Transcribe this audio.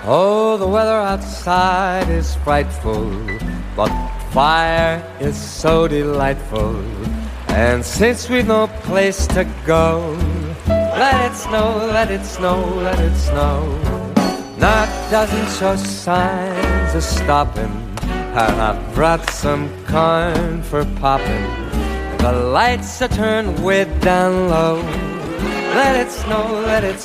Oh, the weather outside is frightful, but fire is so delightful. And since we've no place to go, let it snow, let it snow, let it snow. Now it doesn't show signs of stopping, and I've brought some corn for popping. The lights are turned way down low. Let it snow, let it